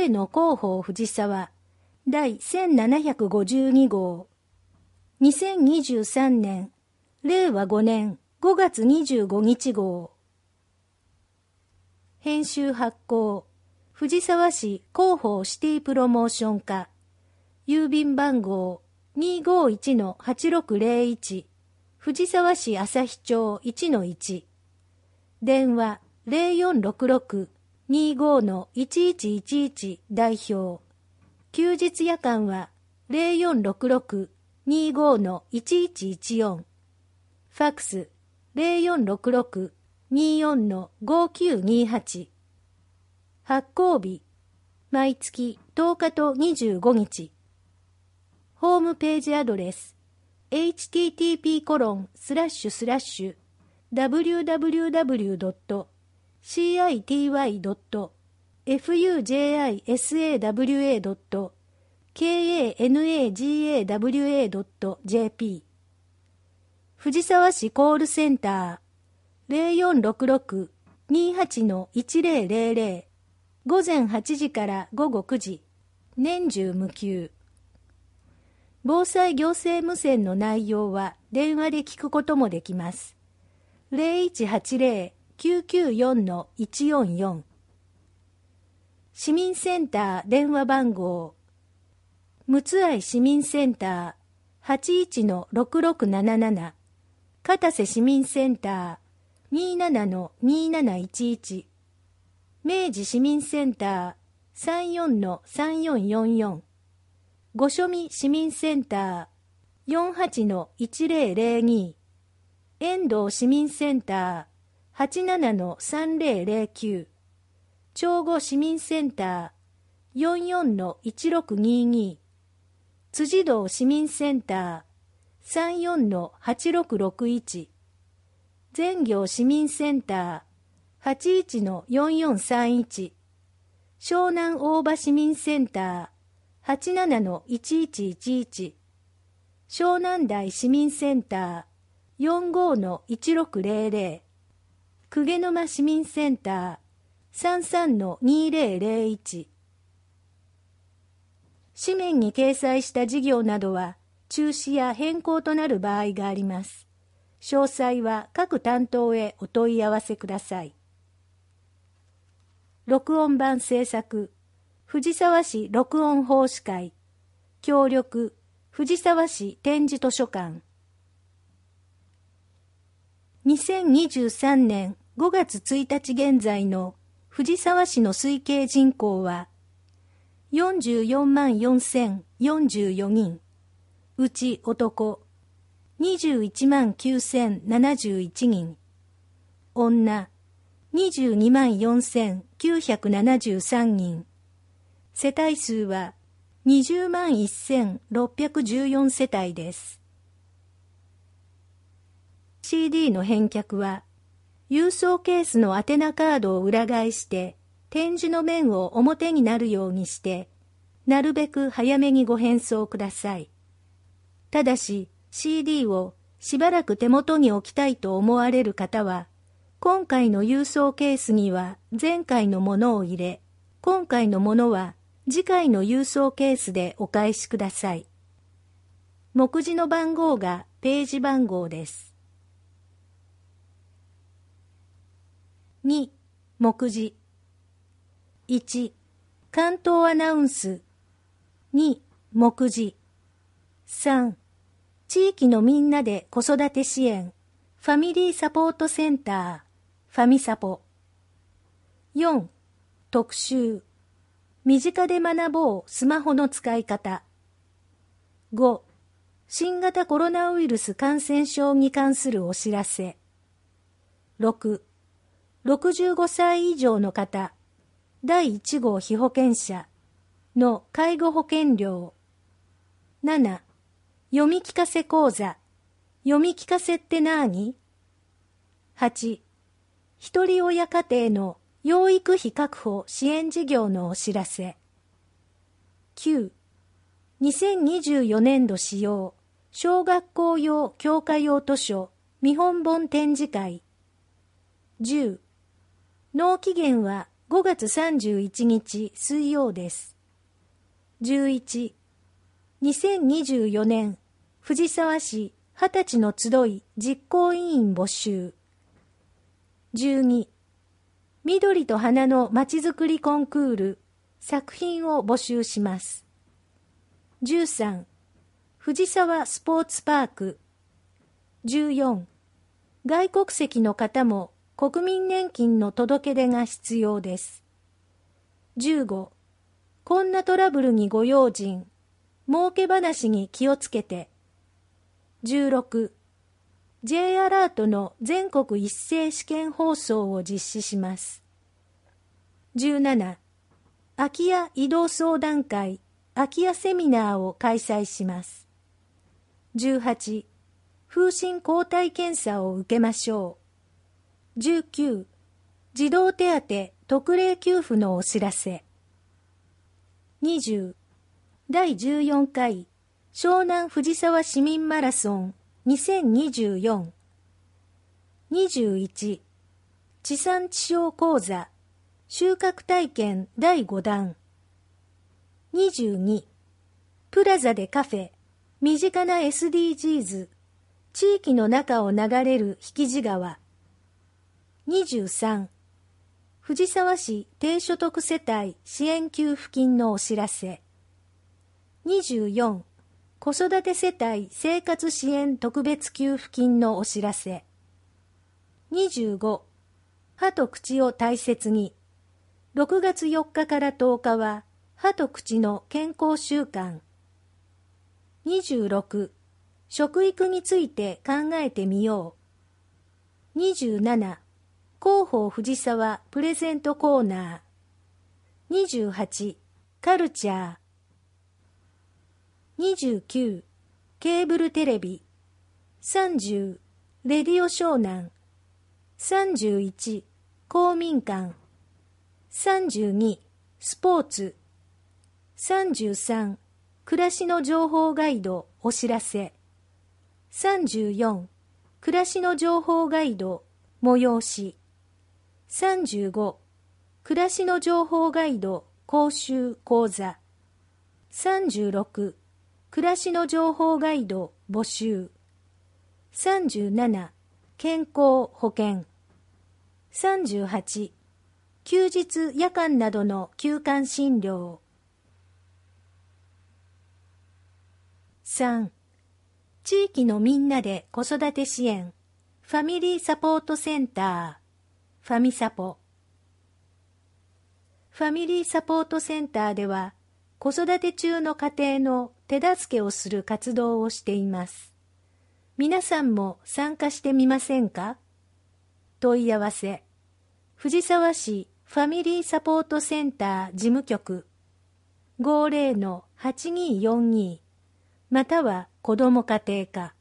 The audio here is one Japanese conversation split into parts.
声の広報藤沢第1752号2023年令和5年5月25日号編集発行藤沢市広報シティプロモーション課郵便番号 251-8601 藤沢市旭町 1-1 電話 0466-25-1111 代表休日夜間は 0466-25-1114 ファックス 0466-24-5928 発行日毎月10日と25日ホームページアドレス http://www.citiy.fujayasaway.kanagawa.jp 藤沢市コールセンター 0466-28-1000午前8時から午後9時年中無休防災行政無線の内容は電話で聞くこともできます。0180-994-144 市民センター電話番号むつあい市民センター 81-6677 片瀬市民センター 27-2711 明治市民センター 34-3444 御所見市民センター 48-1002 遠藤市民センター 87-3009 長後市民センター 44-1622 辻堂市民センター 34-8661 全行市民センター 81-4431 湘南大場市民センター87-1111 湘南台市民センター 45-1600 鵠沼市民センター 33-2001 紙面に掲載した事業などは中止や変更となる場合があります。詳細は各担当へお問い合わせください。録音版制作藤沢市録音奉仕会協力藤沢市展示図書館2023年5月1日現在の藤沢市の推計人口は44万4044人うち男21万9071人女22万4973人世帯数は20万1614世帯です。CD の返却は、郵送ケースの宛名カードを裏返して、展示の面を表になるようにして、なるべく早めにご返送ください。ただし、CD をしばらく手元に置きたいと思われる方は、今回の郵送ケースには前回のものを入れ、今回のものは次回の郵送ケースでお返しください。目次の番号がページ番号です。2. 目次 1. 関東アナウンス 2. 目次 3. 地域のみんなで子育て支援ファミリーサポートセンターファミサポ 4. 特集身近で学ぼうスマホの使い方 5. 新型コロナウイルス感染症に関するお知らせ 6. 65歳以上の方第1号被保険者の介護保険料 7. 読み聞かせ講座読み聞かせってなーに 8. 一人親家庭の養育費確保支援事業のお知らせ 9. 2024年度使用小学校用教科用図書見本本展示会 10. 納期限は 5月31日水曜です。11、2024年藤沢市20歳の集い実行委員募集。12、緑と花のまちづくりコンクール作品を募集します。13、藤沢スポーツパーク。14、外国籍の方も国民年金の届け出が必要です。15、こんなトラブルにご用心、儲け話に気をつけて。16、J アラートの全国一斉試験放送を実施します。17、空き家移動相談会、空き家セミナーを開催します。18、風疹抗体検査を受けましょう。19、児童手当特例給付のお知らせ。20、第14回湘南藤沢市民マラソン2024。21、地産地消講座収穫体験第5弾。22、プラザでカフェ身近な SDGs 地域の中を流れる引地川。23、藤沢市低所得世帯支援給付金のお知らせ。24、子育て世帯生活支援特別給付金のお知らせ。25、歯と口を大切に。6月4日から10日は歯と口の健康週間。26、食育について考えてみよう。27、広報藤沢プレゼントコーナー。28、カルチャー。29、ケーブルテレビ。30、レディオ湘南。31、公民館。32、スポーツ。33、暮らしの情報ガイドお知らせ。34、暮らしの情報ガイド催し。35、暮らしの情報ガイド講習講座。36、暮らしの情報ガイド募集。37、健康保険。38、休日夜間などの休館診療。3、地域のみんなで子育て支援ファミリーサポートセンターファミサポ。ファミリーサポートセンターでは子育て中の家庭の手助けをする活動をしています。皆さんも参加してみませんか？問い合わせ、藤沢市ファミリーサポートセンター事務局 50-8242 または子ども家庭課。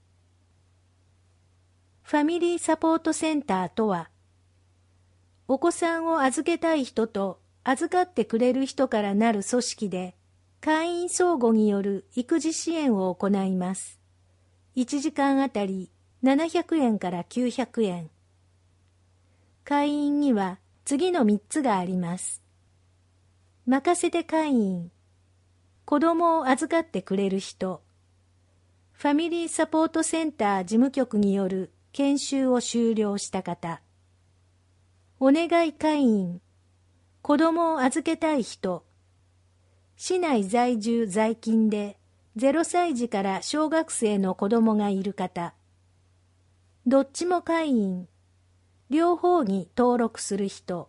ファミリーサポートセンターとは、お子さんを預けたい人と預かってくれる人からなる組織で、会員相互による育児支援を行います。1時間あたり700円から900円。会員には次の3つがあります。任せて会員、子供を預かってくれる人、ファミリーサポートセンター事務局による研修を修了した方、お願い会員、子供を預けたい人、市内在住在勤で0歳児から小学生の子供がいる方、どっちも会員、両方に登録する人。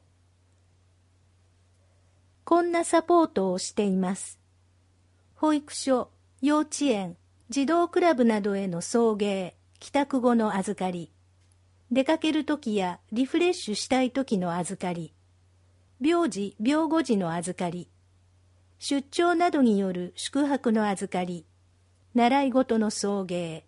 こんなサポートをしています。保育所、幼稚園、児童クラブなどへの送迎、帰宅後の預かり、出かけるときやリフレッシュしたいときの預かり、病児・病後時の預かり、出張などによる宿泊の預かり、習い事の送迎。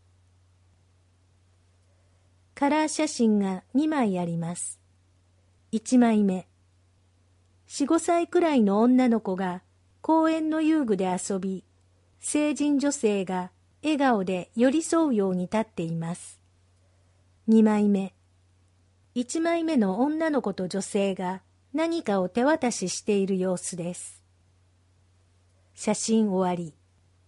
カラー写真が2枚あります。1枚目。4、5歳くらいの女の子が公園の遊具で遊び、成人女性が笑顔で寄り添うように立っています。2枚目。1枚目の女の子と女性が何かを手渡ししている様子です。写真終わり。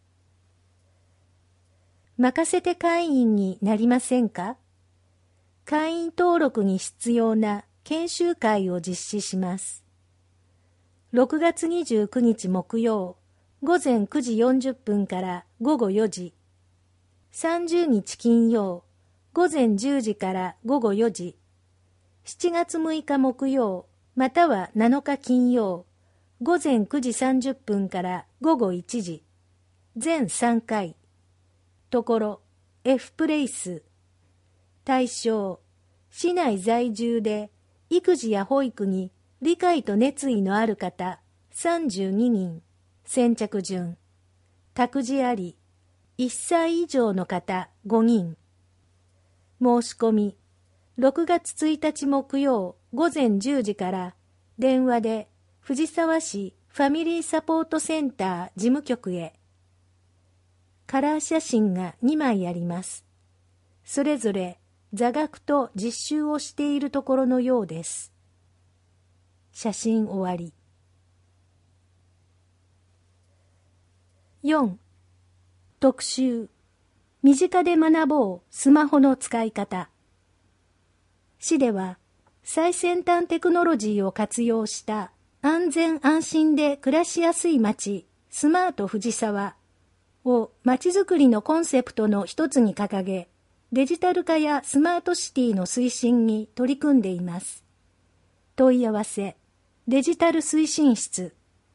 任せて会員になりませんか？会員登録に必要な研修会を実施します。6月29日木曜、午前9時40分から午後4時。30日金曜、午前10時から午後4時。7月6日木曜、または7日金曜、午前9時30分から午後1時。全3回。ところ、F プレイス。対象、市内在住で育児や保育に理解と熱意のある方32人。先着順。託児あり。1歳以上の方5人。申し込み。6月1日木曜午前10時から電話で藤沢市ファミリーサポートセンター事務局へ。カラー写真が2枚あります。それぞれ座学と実習をしているところのようです。写真終わり。4. 特集。身近で学ぼうスマホの使い方。市では最先端テクノロジーを活用した安全安心で暮らしやすい街スマート藤沢を街づくりのコンセプトの一つに掲げ、デジタル化やスマートシティの推進に取り組んでいます。問い合わせ、デジタル推進室。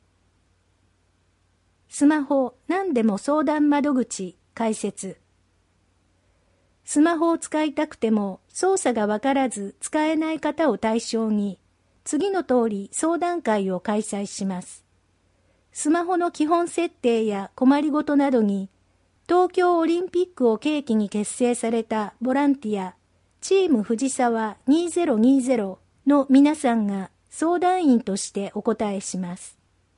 スマホ何でも相談窓口開設。スマホを使いたくても操作がわからず使えない方を対象に、次の通り相談会を開催します。スマホの基本設定や困りごとなどに、東京オリンピックを契機に結成されたボランティア、チーム藤沢2020の皆さんが相談員としてお答えします。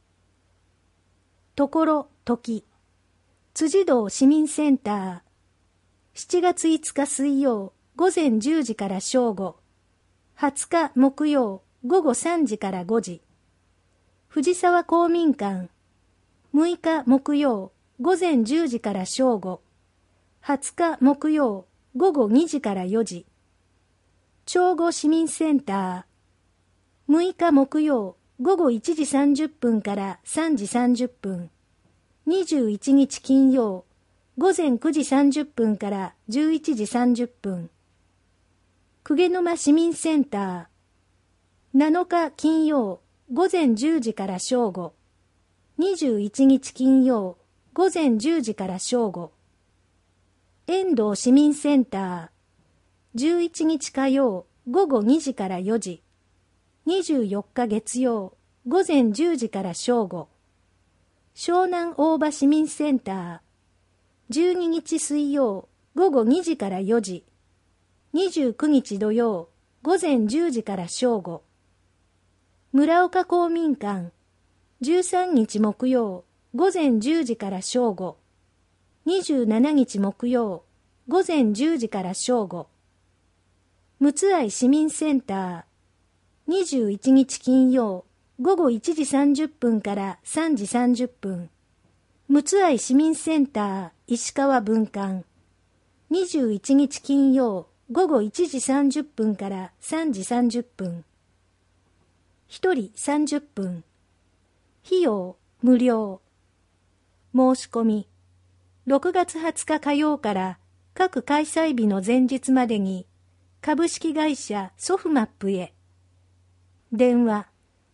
ところ時、辻堂市民センター、7月5日水曜午前10時から正午、20日木曜午後3時から5時、藤沢公民館、6日木曜午前10時から正午、20日木曜午後2時から4時、長後市民センター、6日木曜午後1時30分から3時30分、21日金曜午前9時30分から11時30分、鵠沼市民センター、7日金曜午前10時から正午、21日金曜午前10時から正午、遠藤市民センター、11日火曜午後2時から4時、24日月曜午前10時から正午、湘南大場市民センター、12日水曜午後2時から4時、29日土曜午前10時から正午、村岡公民館、13日木曜午前10時から正午、27日木曜午前10時から正午、陸奥愛市民センター、21日金曜午後1時30分から3時30分、陸奥愛市民センター石川分館、21日金曜午後1時30分から3時30分、1人30分、費用無料。申し込み、6月20日火曜から各開催日の前日までに株式会社ソフマップへ。電話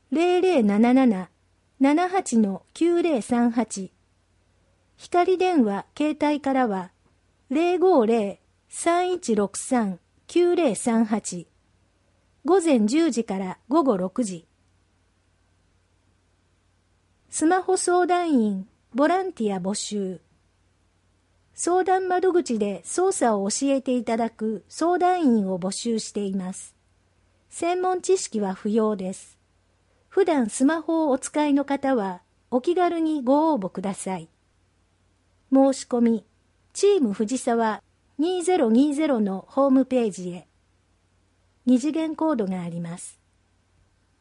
0077-78-9038。光電話携帯からは050-3163-9038。午前10時から午後6時。スマホ相談員ボランティア募集。相談窓口で操作を教えていただく相談員を募集しています。専門知識は不要です。普段スマホをお使いの方はお気軽にご応募ください。申し込み、チーム藤沢2020のホームページへ。二次元コードがあります。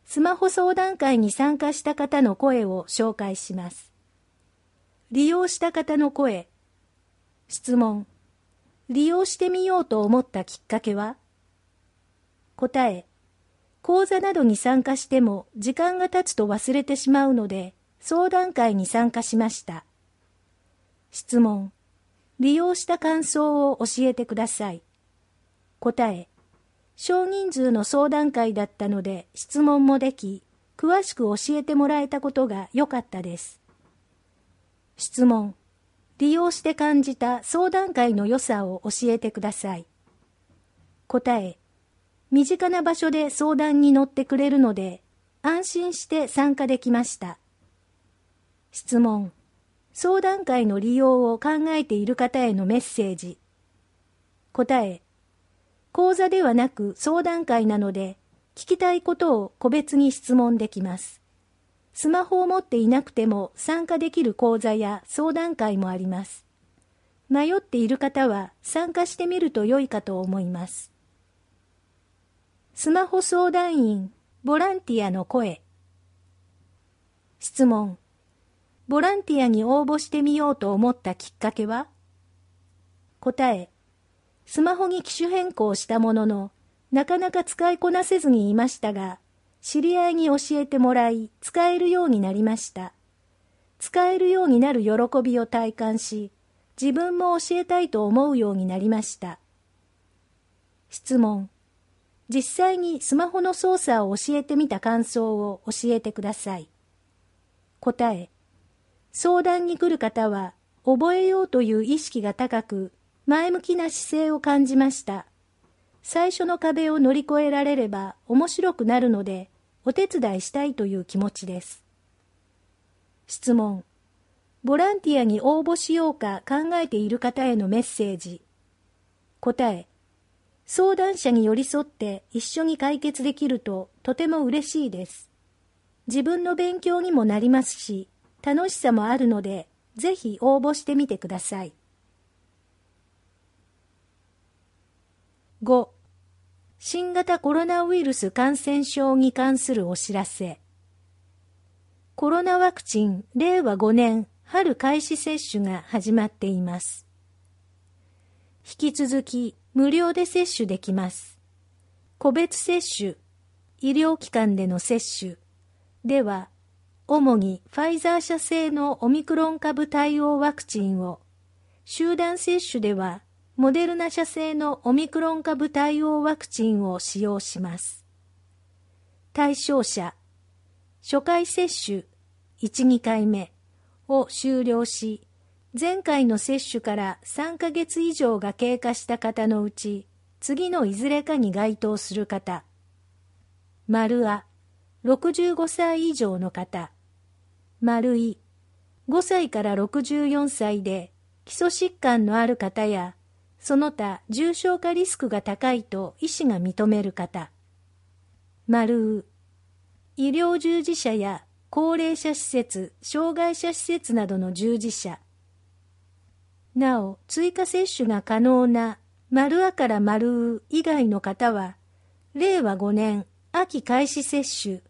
スマホ相談会に参加した方の声を紹介します。利用した方の声。質問。利用してみようと思ったきっかけは？答え。講座などに参加しても時間が経つと忘れてしまうので、相談会に参加しました。質問。利用した感想を教えてください。答え。少人数の相談会だったので質問もでき、詳しく教えてもらえたことが良かったです。質問。利用して感じた相談会の良さを教えてください。答え。身近な場所で相談に乗ってくれるので、安心して参加できました。質問。相談会の利用を考えている方へのメッセージ。答え。講座ではなく相談会なので、聞きたいことを個別に質問できます。スマホを持っていなくても参加できる講座や相談会もあります。迷っている方は参加してみると良いかと思います。スマホ相談員、ボランティアの声。質問。ボランティアに応募してみようと思ったきっかけは？答え。スマホに機種変更したものの、なかなか使いこなせずにいましたが、知り合いに教えてもらい、使えるようになりました。使えるようになる喜びを体感し、自分も教えたいと思うようになりました。質問。実際にスマホの操作を教えてみた感想を教えてください。答え。相談に来る方は、覚えようという意識が高く、前向きな姿勢を感じました。最初の壁を乗り越えられれば面白くなるので、お手伝いしたいという気持ちです。質問。ボランティアに応募しようか考えている方へのメッセージ。答え。相談者に寄り添って一緒に解決できるととても嬉しいです。自分の勉強にもなりますし、楽しさもあるので、ぜひ応募してみてください。5. 新型コロナウイルス感染症に関するお知らせ。コロナワクチン令和5年春開始接種が始まっています。引き続き無料で接種できます。個別接種、医療機関での接種では、主にファイザー社製のオミクロン株対応ワクチンを、集団接種ではモデルナ社製のオミクロン株対応ワクチンを使用します。対象者、初回接種1、2回目を終了し、前回の接種から3ヶ月以上が経過した方のうち、次のいずれかに該当する方。丸あ、65歳以上の方。丸い、5歳から64歳で基礎疾患のある方や、その他重症化リスクが高いと医師が認める方。丸う、医療従事者や高齢者施設、障害者施設などの従事者。なお、追加接種が可能な丸あから丸う以外の方は、令和5年秋開始接種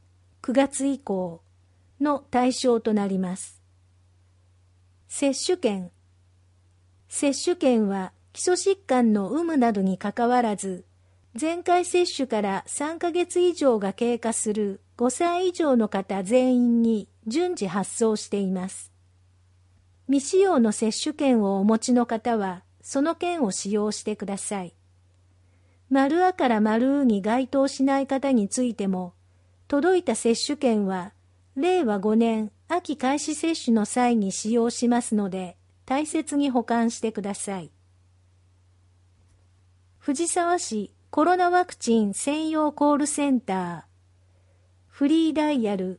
9月以降の対象となります。接種券。接種券は基礎疾患の有無などにかかわらず、前回接種から3ヶ月以上が経過する5歳以上の方全員に順次発送しています。未使用の接種券をお持ちの方は、その券を使用してください。丸あから丸うに該当しない方についても、届いた接種券は、令和5年秋開始接種の際に使用しますので、大切に保管してください。藤沢市コロナワクチン専用コールセンター。フリーダイヤル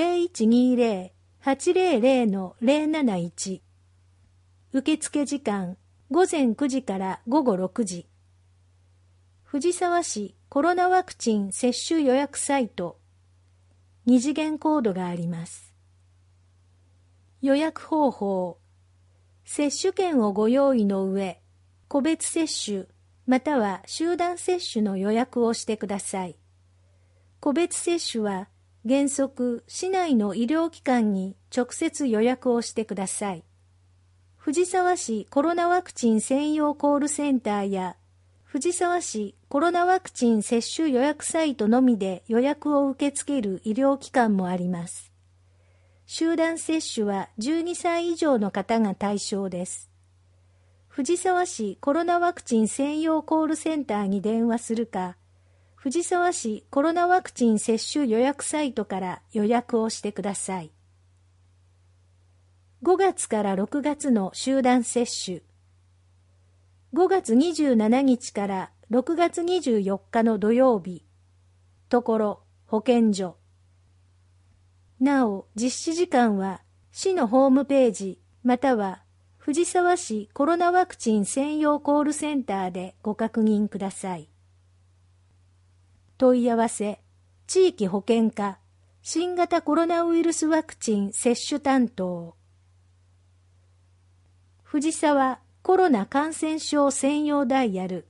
0120-800-071。受付時間午前9時から午後6時。藤沢市コロナワクチン接種予約サイト。2次元コードがあります。予約方法。接種券をご用意の上、個別接種または集団接種の予約をしてください。 個別接種は原則市内の医療機関に直接予約をしてください。藤沢市コロナワクチン専用コールセンターや藤沢市コロナワクチン接種予約サイトのみで予約を受け付ける医療機関もあります。集団接種は12歳以上の方が対象です。藤沢市コロナワクチン専用コールセンターに電話するか、藤沢市コロナワクチン接種予約サイトから予約をしてください。5月から6月の集団接種。5月27日から6月24日の土曜日。ところ、保健所。なお、実施時間は市のホームページまたは藤沢市コロナワクチン専用コールセンターでご確認ください。問い合わせ、地域保健課、新型コロナウイルスワクチン接種担当。藤沢コロナ感染症専用ダイヤル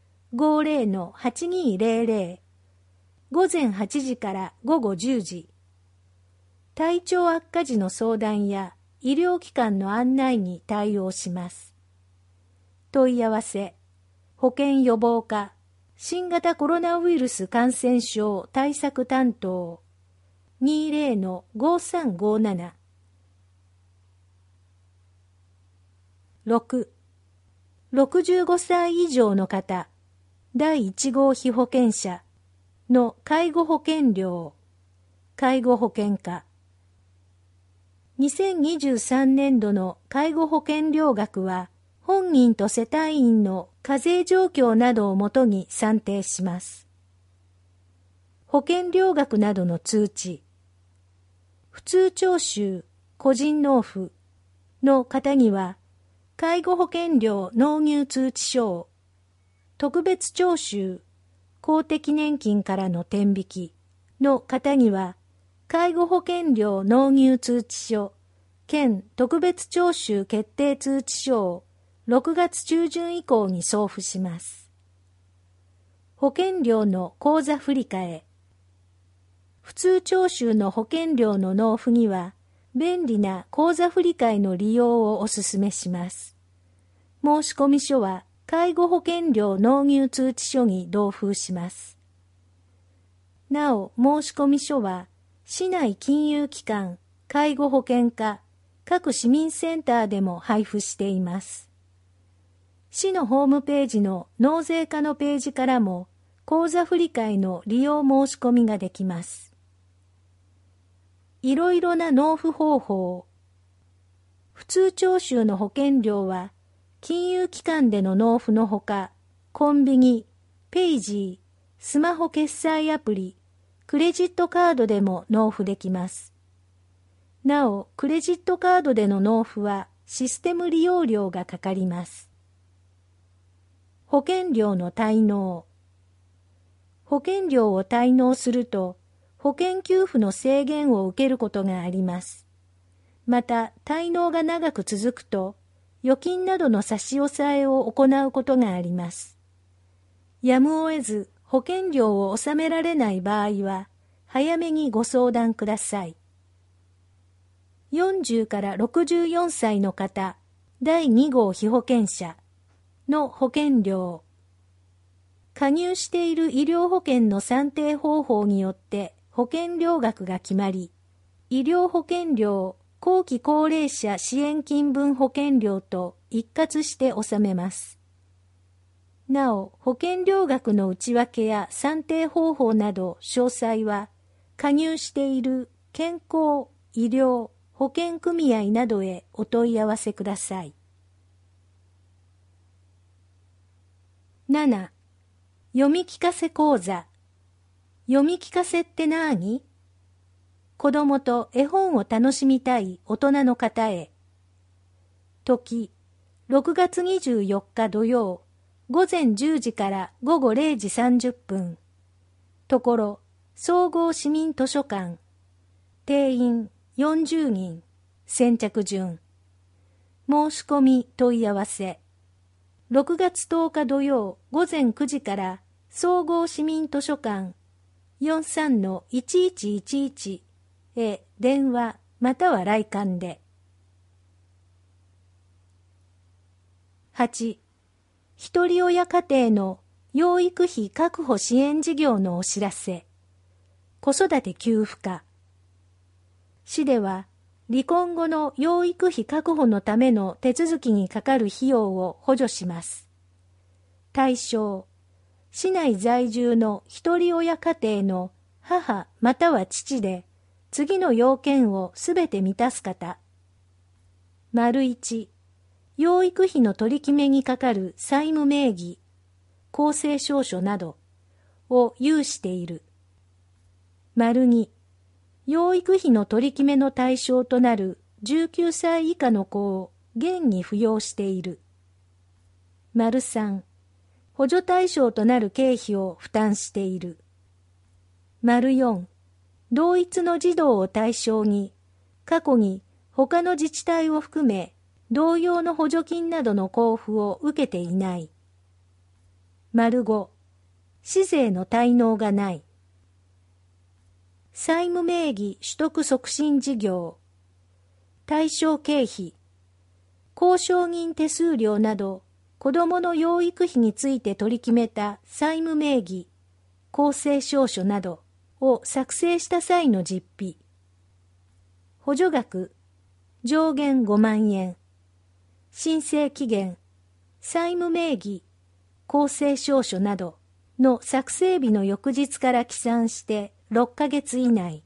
50-8200 午前8時から午後10時。体調悪化時の相談や医療機関の案内に対応します。問い合わせ、保健予防課、新型コロナウイルス感染症対策担当 20-5357。6、65歳以上の方、第1号被保険者の介護保険料、介護保険課。2023年度の介護保険料額は、本人と世帯員の課税状況などをもとに算定します。保険料額などの通知。普通徴収、個人納付の方には、介護保険料納入通知書を、特別徴収、公的年金からの天引きの方には、介護保険料納入通知書、兼特別徴収決定通知書を6月中旬以降に送付します。保険料の口座振替。普通徴収の保険料の納付には、便利な口座振替の利用をお勧めします。申込書は介護保険料納入通知書に同封します。なお、申込書は、市内金融機関、介護保険課、各市民センターでも配布しています。市のホームページの納税課のページからも、口座振替の利用申し込みができます。いろいろな納付方法。普通徴収の保険料は、金融機関での納付のほか、コンビニ、ペイジー、スマホ決済アプリ、クレジットカードでも納付できます。なお、クレジットカードでの納付はシステム利用料がかかります。保険料の滞納。保険料を滞納すると、保険給付の制限を受けることがあります。また、滞納が長く続くと、預金などの差し押さえを行うことがあります。やむを得ず保険料を納められない場合は、早めにご相談ください。40から64歳の方、第2号被保険者の保険料。加入している医療保険の算定方法によって保険料額が決まり、医療保険料、後期高齢者支援金分保険料と一括して納めます。なお、保険料額の内訳や算定方法など詳細は、加入している健康、医療、保険組合などへお問い合わせください。7. 読み聞かせ講座。読み聞かせって何？子供と絵本を楽しみたい大人の方へ。時、6月24日土曜、午前10時から午後0時30分。ところ、総合市民図書館。定員40人。先着順。申し込み問い合わせ。6月10日土曜午前9時から総合市民図書館 43-1111 へ電話または来館で。8、ひとり親家庭の養育費確保支援事業のお知らせ。子育て給付課。市では離婚後の養育費確保のための手続きにかかる費用を補助します。対象、市内在住のひとり親家庭の母または父で次の要件をすべて満たす方。1、養育費の取り決めにかかる債務名義、公正証書などを有している。2、養育費の取り決めの対象となる19歳以下の子を現に扶養している。3、補助対象となる経費を負担している。4、同一の児童を対象に、過去に他の自治体を含め、同様の補助金などの交付を受けていない。5、市税の滞納がない。債務名義取得促進事業。対象経費。公証人手数料など、子どもの養育費について取り決めた債務名義、公正証書などを作成した際の実費。補助額、上限5万円。申請期限、債務名義、公正証書などの作成日の翌日から起算して6ヶ月以内。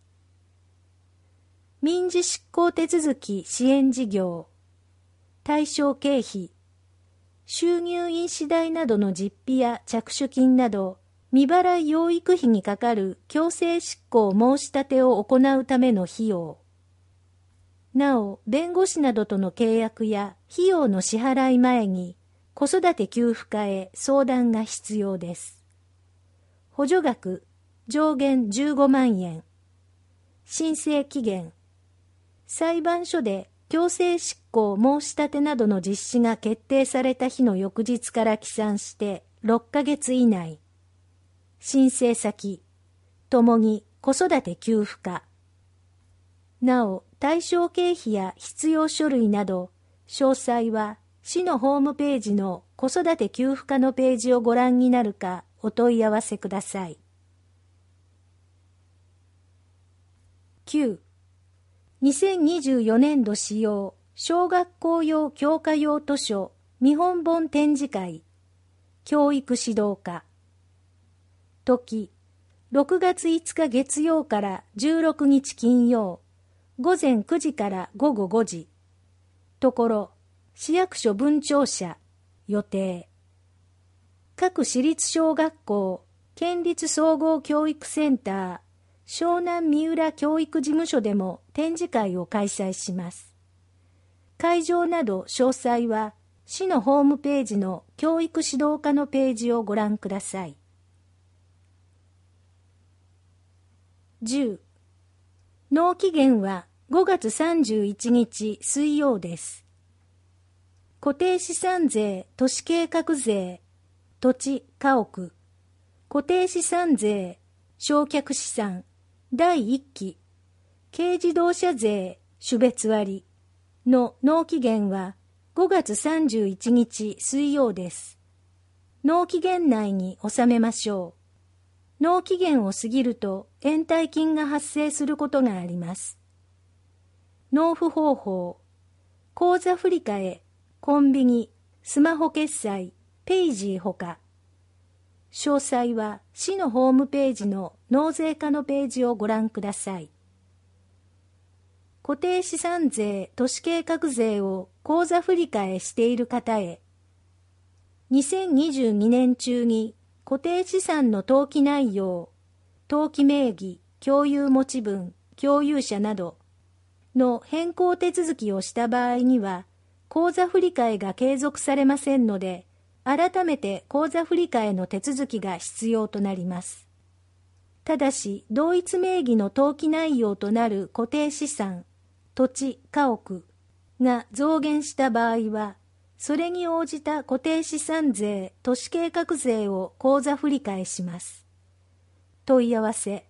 民事執行手続き支援事業。対象経費。収入印紙代などの実費や着手金など、未払い養育費にかかる強制執行申し立てを行うための費用。なお、弁護士などとの契約や費用の支払い前に、子育て給付課へ相談が必要です。補助額、上限15万円。申請期限。裁判所で強制執行申し立てなどの実施が決定された日の翌日から起算して6ヶ月以内。申請先、ともに子育て給付課。なお、対象経費や必要書類など、詳細は市のホームページの子育て給付課のページをご覧になるかお問い合わせください。9、2024年度使用小学校用教科用図書見本本展示会教育指導課。時、6月5日月曜から16日金曜、午前9時から午後5時。ところ、市役所分庁舎、予定。各市立小学校、県立総合教育センター、湘南三浦教育事務所でも展示会を開催します。会場など詳細は、市のホームページの教育指導課のページをご覧ください。10、納期限は5月31日水曜です。固定資産税、都市計画税、土地、家屋、固定資産税、償却資産、第1期、軽自動車税、種別割の納期限は5月31日水曜です。納期限内に納めましょう。納期限を過ぎると延滞金が発生することがあります。納付方法、口座振替、コンビニ、スマホ決済、ペイジーほか。詳細は市のホームページの納税課のページをご覧ください。固定資産税、都市計画税を口座振替している方へ、2022年中に固定資産の登記内容、登記名義、共有持ち分、共有者などの変更手続きをした場合には、口座振替が継続されませんので、改めて口座振替の手続きが必要となります。ただし、同一名義の登記内容となる固定資産、土地、家屋が増減した場合は、それに応じた固定資産税、都市計画税を口座振替します。問い合わせ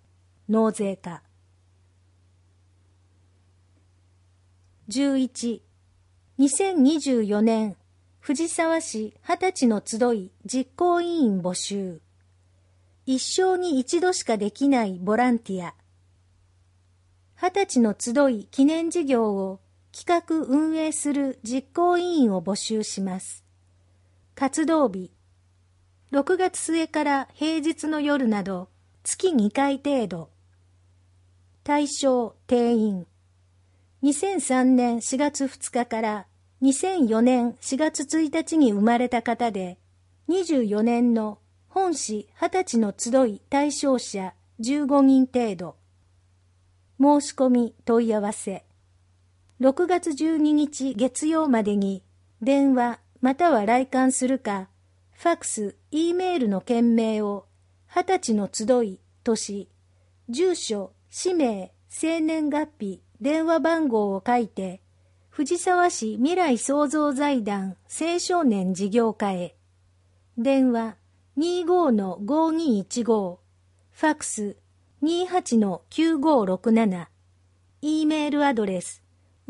納税課。11、2024年藤沢市20歳の集い実行委員募集。一生に一度しかできないボランティア。20歳の集い記念事業を企画運営する実行委員を募集します。活動日、6月末から平日の夜など月2回程度。対象定員、2003年4月2日から2004年4月1日に生まれた方で、24年の本市20歳の集い対象者15人程度。申し込み問い合わせ。6月12日月曜までに電話または来館するか、ファックス、Eメールの件名を20歳の集いとし、住所、氏名、生年月日、電話番号を書いて、藤沢市未来創造財団青少年事業課へ。電話 25-5215、ファックス 28-9567、Eメールアドレス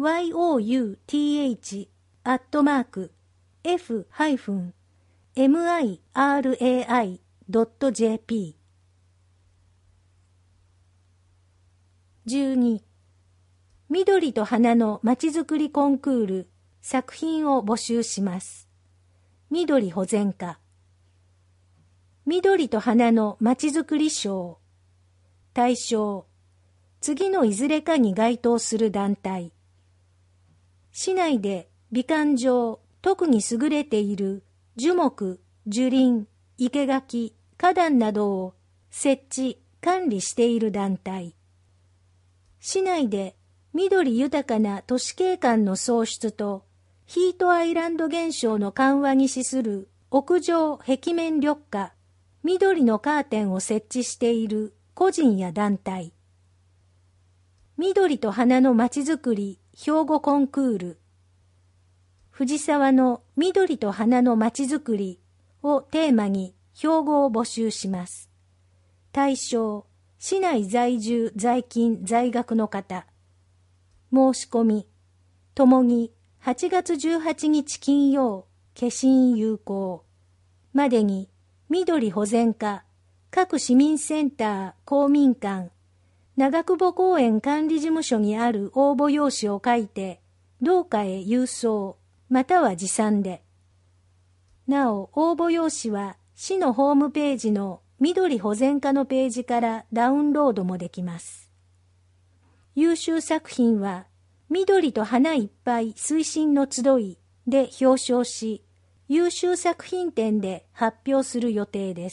youth@f-mirai.jp。 12、緑と花のまちづくりコンクール作品を募集します。緑保全課。緑と花のまちづくり賞。対象、次のいずれかに該当する団体。市内で美観上特に優れている樹木、樹林、生垣、花壇などを設置、管理している団体。市内で緑豊かな都市景観の創出とヒートアイランド現象の緩和に資する屋上壁面緑化、緑のカーテンを設置している個人や団体。緑と花のまちづくり標語コンクール。藤沢の緑と花のまちづくりをテーマに標語を募集します。対象、市内在住在勤在学の方。申し込み、ともに8月18日金曜、消印有効。までに、緑保全課、各市民センター、公民館、長久保公園管理事務所にある応募用紙を書いて、同課へ郵送、または持参で。なお、応募用紙は、市のホームページの緑保全課のページからダウンロードもできます。優秀作品は、緑と花いっぱい推進の集いで表彰し、優秀作品展で発表する予定です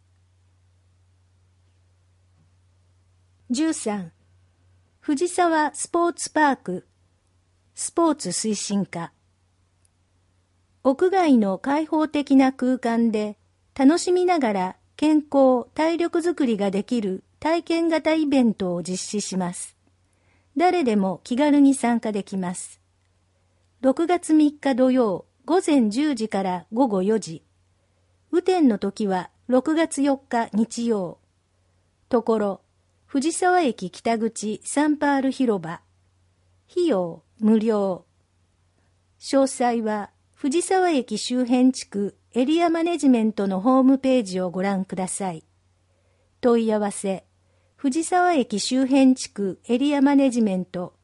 。13、藤沢スポーツパーク、スポーツ推進課。屋外の開放的な空間で楽しみながら健康・体力づくりができる体験型イベントを実施します。誰でも気軽に参加できます。6月3日土曜午前10時から午後4時。雨天の時は6月4日日曜。ところ、藤沢駅北口サンパール広場。費用無料。詳細は藤沢駅周辺地区エリアマネジメントのホームページをご覧ください。問い合わせ、藤沢駅周辺地区エリアマネジメント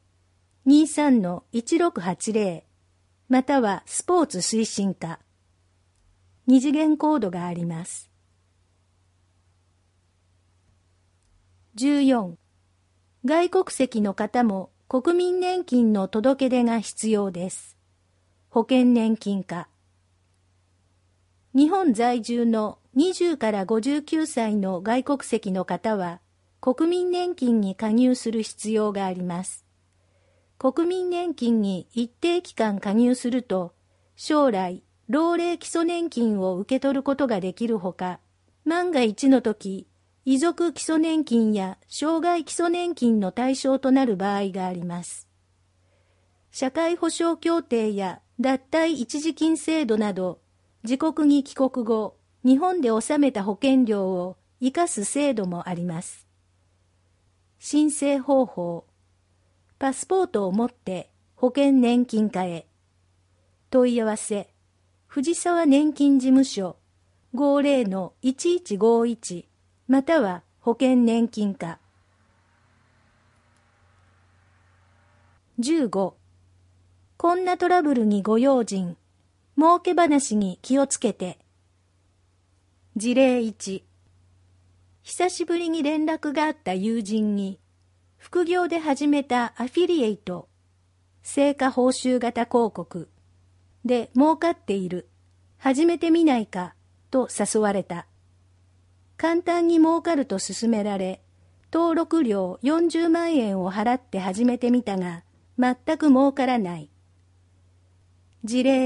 23-1680 またはスポーツ推進課。二次元コードがあります。14、外国籍の方も国民年金の届け出が必要です。保険年金課。日本在住の20から59歳の外国籍の方は国民年金に加入する必要があります。国民年金に一定期間加入すると、将来、老齢基礎年金を受け取ることができるほか、万が一の時、遺族基礎年金や障害基礎年金の対象となる場合があります。社会保障協定や脱退一時金制度など、自国に帰国後、日本で納めた保険料を生かす制度もあります。 申請方法。パスポートを持って保険年金課へ。問い合わせ。藤沢年金事務所 50-1151 または保険年金課。15. こんなトラブルにご用心。儲け話に気をつけて。事例1。久しぶりに連絡があった友人に、副業で始めたアフィリエイト、成果報酬型広告で儲かっている、始めてみないかと誘われた。簡単に儲かると勧められ、登録料40万円を払って始めてみたが、全く儲からない。事例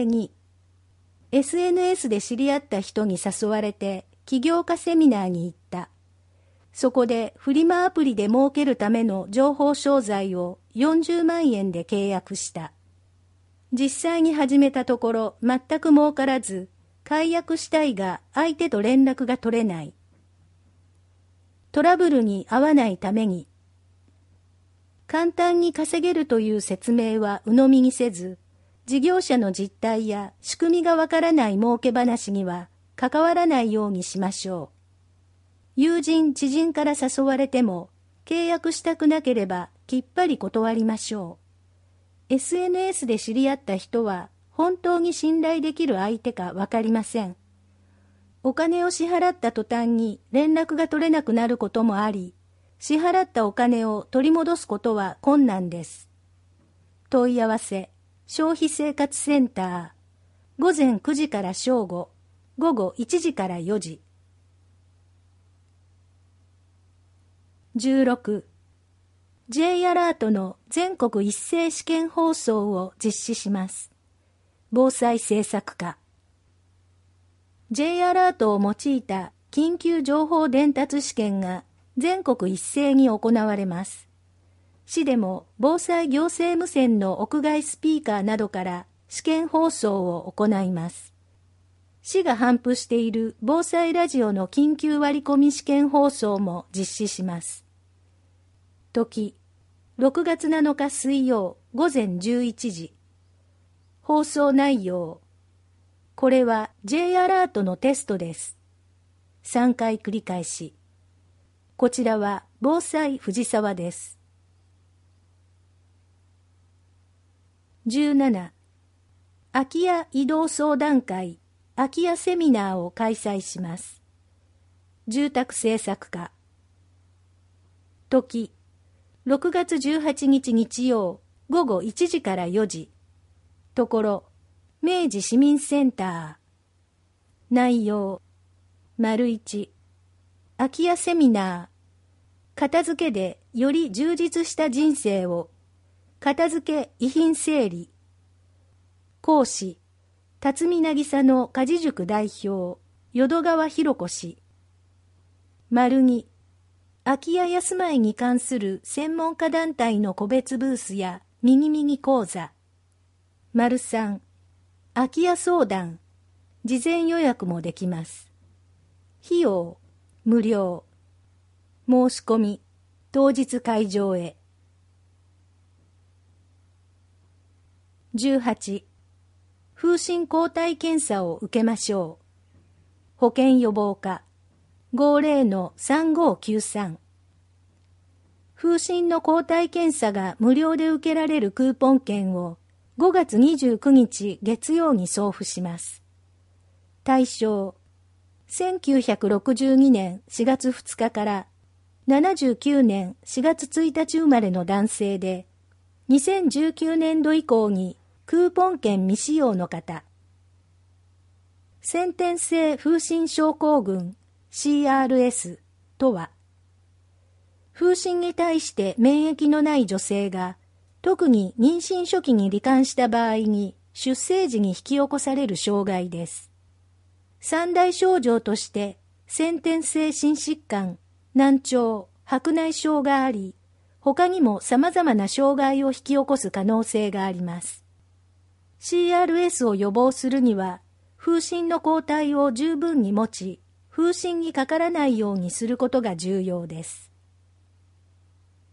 2、SNS で知り合った人に誘われて起業家セミナーに行った。そこでフリマアプリで儲けるための情報商材を40万円で契約した。実際に始めたところ全く儲からず、解約したいが相手と連絡が取れない。トラブルに遭わないために、簡単に稼げるという説明は鵜呑みにせず、事業者の実態や仕組みがわからない儲け話には関わらないようにしましょう。友人、知人から誘われても、契約したくなければきっぱり断りましょう。SNS で知り合った人は本当に信頼できる相手かわかりません。お金を支払った途端に連絡が取れなくなることもあり、支払ったお金を取り戻すことは困難です。問い合わせ、消費生活センター、午前9時から正午、午後1時から4時。16. J アラートの全国一斉試験放送を実施します。防災政策課。J アラートを用いた緊急情報伝達試験が全国一斉に行われます。市でも防災行政無線の屋外スピーカーなどから試験放送を行います。市が頒布している防災ラジオの緊急割り込み試験放送も実施します。時、6月7日水曜午前11時。放送内容。これは J アラートのテストです。3回繰り返し。こちらは防災藤沢です。17. 空き家移動相談会、空き家セミナーを開催します。住宅政策課。時、6月18日日曜午後1時から4時。ところ、明治市民センター。内容、1、空き家セミナー。片付けでより充実した人生を。片付け遺品整理。講師、辰巳渚の家事塾代表、淀川博子氏。2、空き家や住まいに関する専門家団体の個別ブースやミニミニ講座。3、空き家相談。事前予約もできます。費用、無料。申し込み、当日会場へ。18. 風疹抗体検査を受けましょう。保険予防課 50-3593。風疹の抗体検査が無料で受けられるクーポン券を5月29日月曜に送付します。対象、1962年4月2日から79年4月1日生まれの男性で、2019年度以降にクーポン券未使用の方。先天性風疹症候群 CRS とは、風疹に対して免疫のない女性が、特に妊娠初期に罹患した場合に出生時に引き起こされる障害です。三大症状として先天性心疾患、難聴、白内障があり、他にも様々な障害を引き起こす可能性があります。CRS を予防するには、風疹の抗体を十分に持ち、風疹にかからないようにすることが重要です。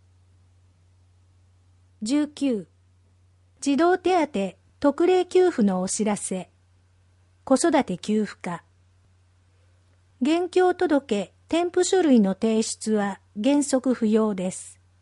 19、児童手当特例給付のお知らせ。子育て給付課。現況届、添付書類の提出は原則不要です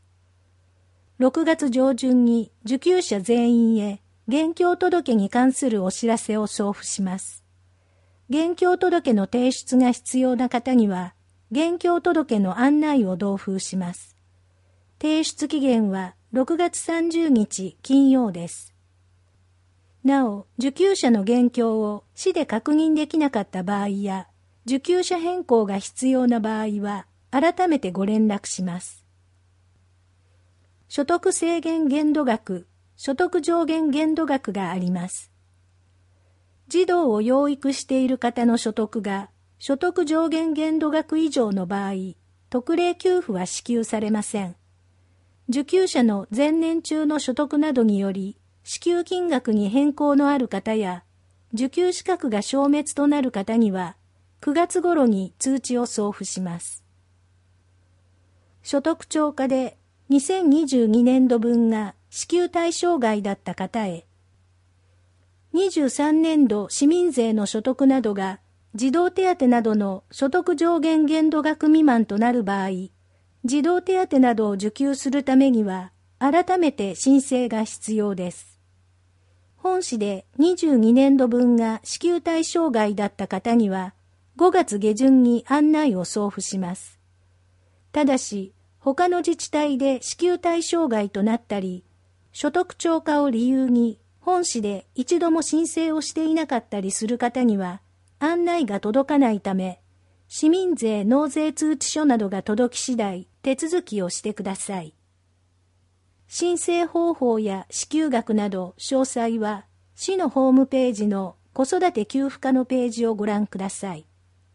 。6月上旬に受給者全員へ現況届に関するお知らせを送付します。現況届の提出が必要な方には、現況届の案内を同封します。提出期限は6月30日金曜です。なお、受給者の現況を市で確認できなかった場合や、受給者変更が必要な場合は、改めてご連絡します。所得制限限度額、所得上限限度額があります。児童を養育している方の所得が、所得上限限度額以上の場合、特例給付は支給されません。受給者の前年中の所得などにより、支給金額に変更のある方や、受給資格が消滅となる方には、9月頃に通知を送付します。所得超過で2022年度分が支給対象外だった方へ、23年度市民税の所得などが児童手当などの所得上限限度額未満となる場合、児童手当などを受給するためには、改めて申請が必要です。本市で22年度分が支給対象外だった方には、5月下旬に案内を送付します。ただし、他の自治体で支給対象外となったり、所得超過を理由に本市で一度も申請をしていなかったりする方には、案内が届かないため、市民税納税通知書などが届き次第、手続きをしてください。申請方法や支給額など詳細は、市のホームページの子育て給付課のページをご覧ください。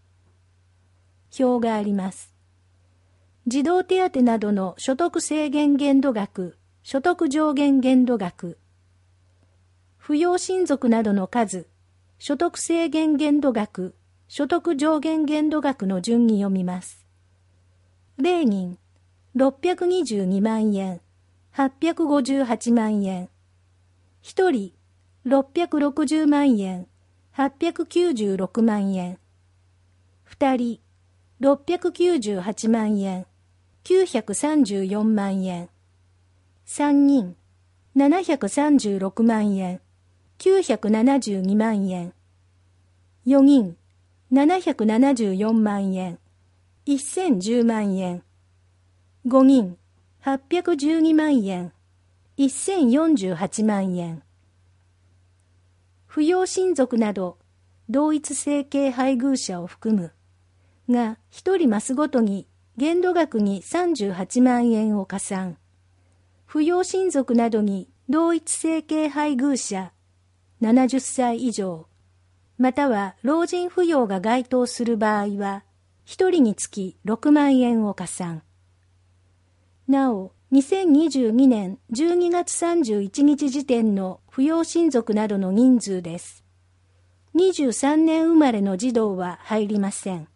表があります。児童手当などの所得制限限度額、所得上限限度額、扶養親族などの数、所得制限限度額、所得上限限度額の順に読みます。0人、622万円、858万円。1人、660万円、896万円。2人、698万円、934万円。3人、736万円、972万円。4人、774万円、1010万円。5人、812万円、1048万円。扶養親族など、同一生計配偶者を含む、が1人マスごとに限度額に38万円を加算。扶養親族などに同一生計配偶者、70歳以上、または老人扶養が該当する場合は、1人につき6万円を加算。なお、2022年12月31日時点の扶養親族などの人数です。23年生まれの児童は入りません。